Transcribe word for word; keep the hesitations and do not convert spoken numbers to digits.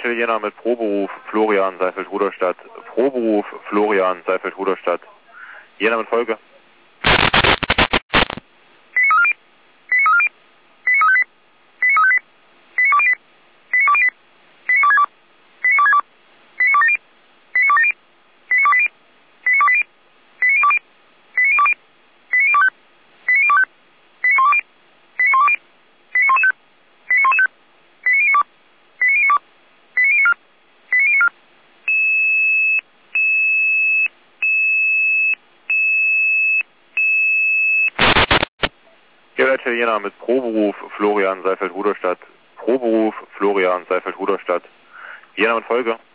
Italiener mit Proberuf Florian Seiffeld-Ruderstadt. Proberuf Florian Seiffeld-Ruderstadt. Jena mit Folge. Italiener mit Proberuf Florian Seiffeld-Ruderstadt. Proberuf Florian Seiffeld-Ruderstadt. Jena mit Folge.